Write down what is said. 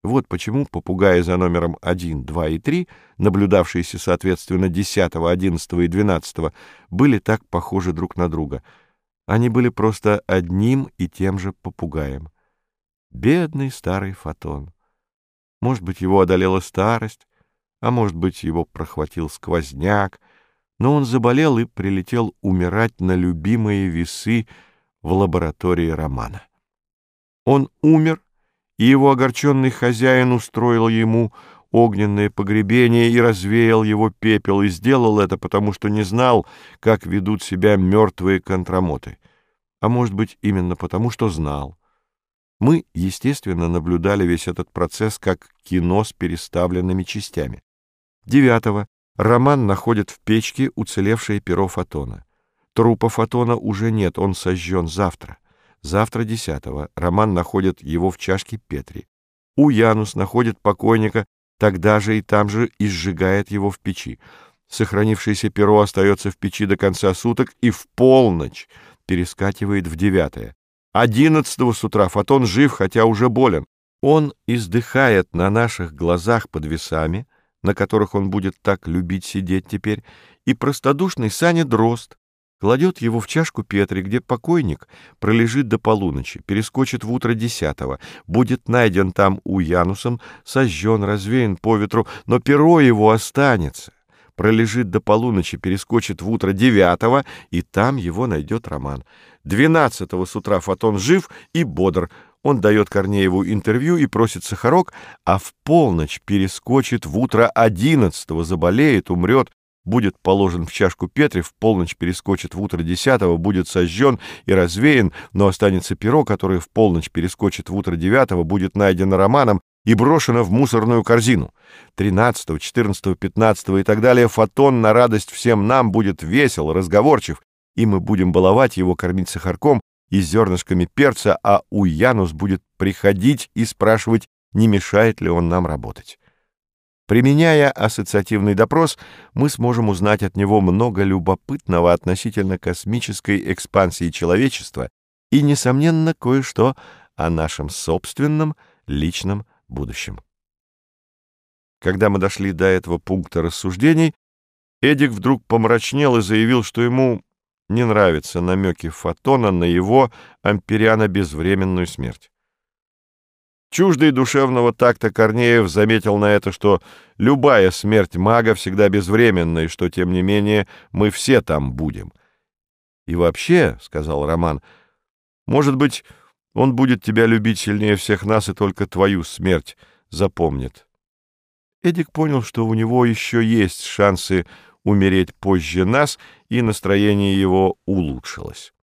Вот почему попугаи за номером 1, 2 и 3, наблюдавшиеся, соответственно, 10, 11 и 12, были так похожи друг на друга. Они были просто одним и тем же попугаем. Бедный старый Фотон. Может быть, его одолела старость, а может быть, его прохватил сквозняк, но он заболел и прилетел умирать на любимые весы в лаборатории Романа. Он умер, и его огорченный хозяин устроил ему огненное погребение и развеял его пепел, и сделал это потому, что не знал, как ведут себя мертвые контрамоты. А может быть, именно потому, что знал. Мы, естественно, наблюдали весь этот процесс как кино с переставленными частями. 9. Роман находит в печке уцелевшее перо Фотона. Трупа Фотона уже нет, он сожжен завтра. Завтра 10. Роман находит его в чашке Петри. Уянус находит покойника тогда же и там же и сжигает его в печи. Сохранившееся перо остается в печи до конца суток и в полночь перескакивает в 9. 11 с утра Фотон жив, хотя уже болен. Он издыхает на наших глазах под весами, на которых он будет так любить сидеть теперь, и простодушный Саня Дрозд кладет его в чашку Петри, где покойник пролежит до полуночи, перескочит в утро 10, будет найден там Уянусом, сожжен, развеян по ветру, но перо его останется, пролежит до полуночи, перескочит в утро 9, и там его найдет Роман. 12 с утра Фотон жив и бодр. Он дает Корнееву интервью и просит сахарок, а в полночь перескочит в утро 11, заболеет, умрет, будет положен в чашку Петри, в полночь перескочит в утро 10, будет сожжен и развеян, но останется перо, которое в полночь перескочит в утро 9, будет найдено Романом и брошено в мусорную корзину. 13, 14, 15 и так далее Фотон на радость всем нам будет весел, разговорчив, и мы будем баловать его, кормить сахарком и зернышками перца, а Уянус будет приходить и спрашивать, не мешает ли он нам работать. Применяя ассоциативный допрос, мы сможем узнать от него много любопытного относительно космической экспансии человечества и, несомненно, кое-что о нашем собственном личном будущем. Когда мы дошли до этого пункта рассуждений, Эдик вдруг помрачнел и заявил, что ему не нравятся намеки Фотона на его ампериано-безвременную смерть. Чуждый душевного такта Корнеев заметил на это, что любая смерть мага всегда безвременна, и что, тем не менее, мы все там будем. «И вообще, — сказал Роман, — может быть, он будет тебя любить сильнее всех нас и только твою смерть запомнит». Эдик понял, что у него еще есть шансы умереть позже нас, и настроение его улучшилось.